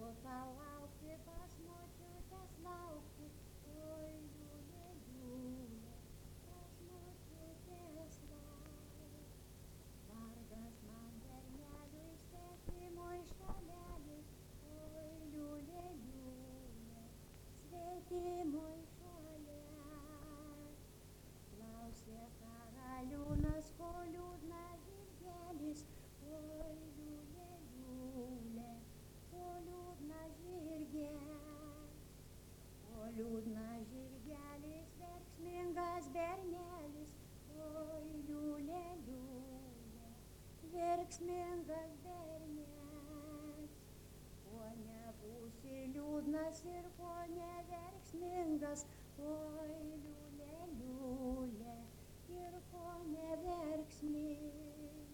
palaukti pas močiutės laukti, oi liulė, liulė, pas močiutės laukti. Vargas man berneliui svetimoj šalelėj, oi liulė, liulė, svetimoj šalelėj. Klausė karaliūnas, ko liūdnas žirgelis, oi liulė, liulė, ko liūdnas žirgelis. O liūdnas žirgelis, verksmingas bernelis, oi liulė, liulė, verksmingas bernelis. Ko nebūsi liūdnas ir ko neverksmingas, oi liulė, liulė, ir ko neverksmingas.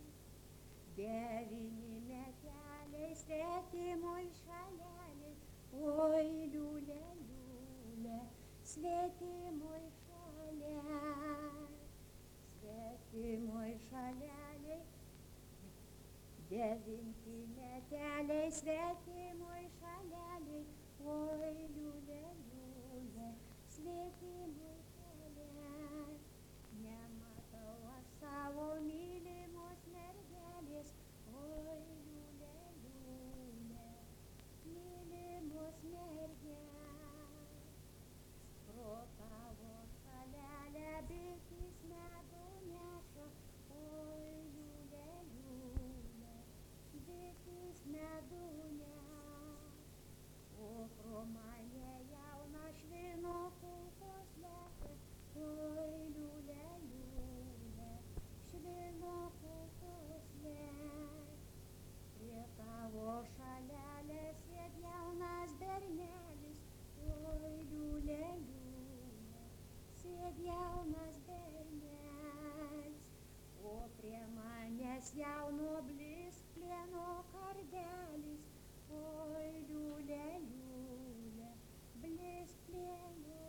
9 meteliai svetimoj šalelėj, oi liulė, liulė, svetimoj šalelėj. Svetimoj šalelėj, 9 meteliai svetimoj šalelėj, oi liulė, liulė, svetimoj šalelėj. Nematau aš savo mylimos mergelės, oi liulė, liulė, mylimos mergelės. Pro tavo šalelę bitės medų neša, oi liulė, liulė, bitės medų neša. O pro mane jauna švino kulkos lekia, oi liulė, liulė, švino kulkos lekia. Prie tavo šalelės sėd jaunas bernelis, oi liulė, liulė, sėd jaunas bernelis. O prie manęs jauno blizg plieno kardelis, oi liulė, liulė, blizg plieno